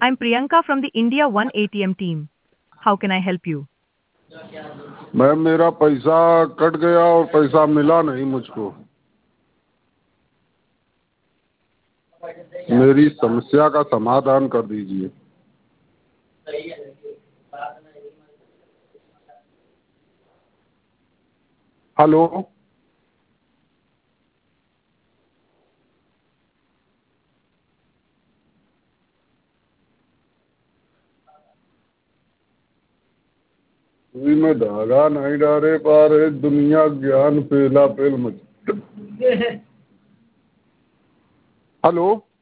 I'm Priyanka from the India One ATM team. How can I help you? Ma'am मेरा पैसा cut गया और पैसा मिला नहीं मुझको। मेरी समस्या का समाधान कर दीजिए। हेलो। में धागा नहीं डाले पा रहे, दुनिया ज्ञान पेला पेल मच। हेलो।